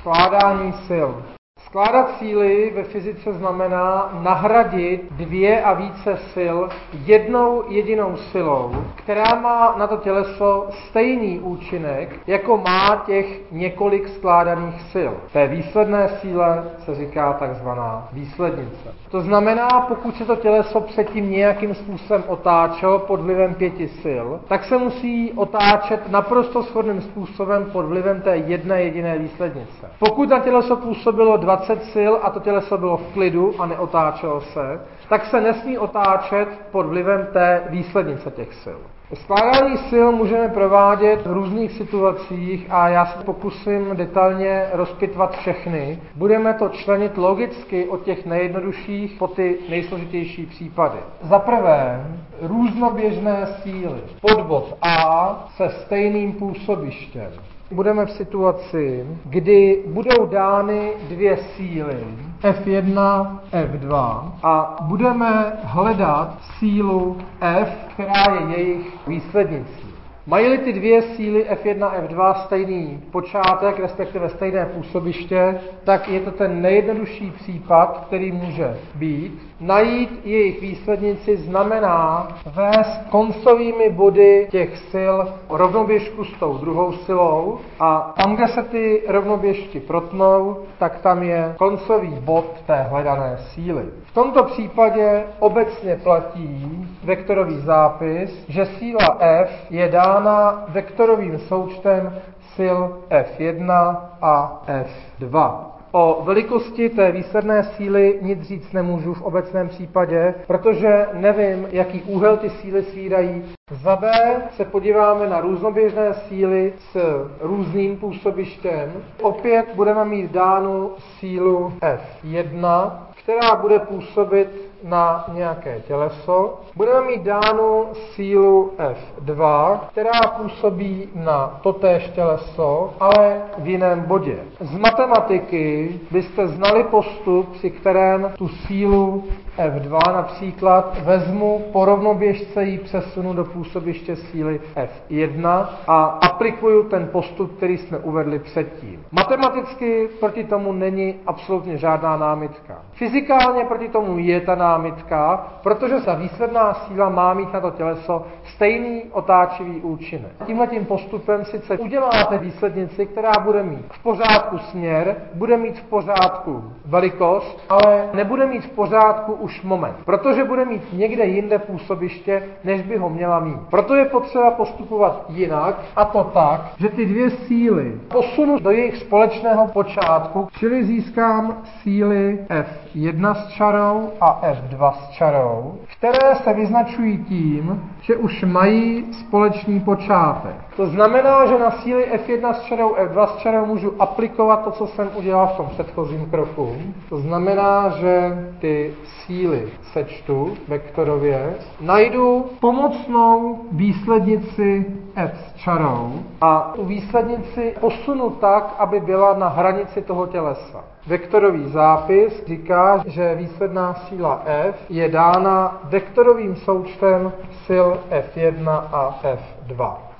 Skládání sil. Skládat síly ve fyzice znamená nahradit dvě a více sil jednou jedinou silou, která má na to těleso stejný účinek, jako má těch několik skládaných sil. Té výsledné síle se říká takzvaná výslednice. To znamená, pokud se to těleso předtím nějakým způsobem otáčelo pod vlivem 5 sil, tak se musí otáčet naprosto shodným způsobem pod vlivem té jedné jediné výslednice. Pokud na těleso působilo 20 sil a to těleso bylo v klidu a neotáčelo se, tak se nesmí otáčet pod vlivem té výslednice těch sil. Skládání sil můžeme provádět v různých situacích a já se pokusím detailně rozpitvat všechny. Budeme to členit logicky od těch nejjednodušších po ty nejsložitější případy. Za prvé, různoběžné síly. Podbod A se stejným působištěm. Budeme v situaci, kdy budou dány dvě síly, F1, F2, a budeme hledat sílu F, která je jejich výslednicí. Mají-li ty dvě síly F1 a F2 stejný počátek, respektive stejné působiště, tak je to ten nejjednodušší případ, který může být. Najít jejich výslednici znamená vést koncovými body těch sil rovnoběžku s tou druhou silou a tam, kde se ty rovnoběžky protnou, tak tam je koncový bod té hledané síly. V tomto případě obecně platí vektorový zápis, že síla F je dána vektorovým součtem sil F1 a F2. O velikosti té výsledné síly nic říct nemůžu v obecném případě, protože nevím, jaký úhel ty síly svírají. Za B se podíváme na různoběžné síly s různým působištěm. Opět budeme mít dánu sílu F1, která bude působit na nějaké těleso. Budeme mít dánu sílu F2, která působí na totéž těleso, ale v jiném bodě. Z matematiky byste znali postup, při kterém tu sílu F2 například vezmu po rovnoběžce ji přesunu do působiště síly F1 a aplikuju ten postup, který jsme uvedli předtím. Matematicky proti tomu není absolutně žádná námitka. Fyzikálně proti tomu je ta námitka, protože ta výsledná síla má mít na to těleso stejný otáčivý účinek. Tímhletím postupem sice uděláte výslednici, která bude mít v pořádku směr, bude mít v pořádku velikost, ale nebude mít v pořádku už moment, protože bude mít někde jinde působiště, než by ho měla mít. Proto je potřeba postupovat jinak, a to tak, že ty dvě síly posunu do jejich společného počátku, čili získám síly F1 s čarou a F2 s čarou, které se vyznačují tím, že už mají společný počátek. To znamená, že na síly F1 s čarou, F2 s čarou můžu aplikovat to, co jsem udělal v tom předchozím kroku. To znamená, že ty síly sečtu vektorově, najdu pomocnou výslednici F s čarou a tu výslednici posunu tak, aby byla na hranici toho tělesa. Vektorový zápis říká, že výsledná síla F je dána vektorovým součtem sil F1 a F2.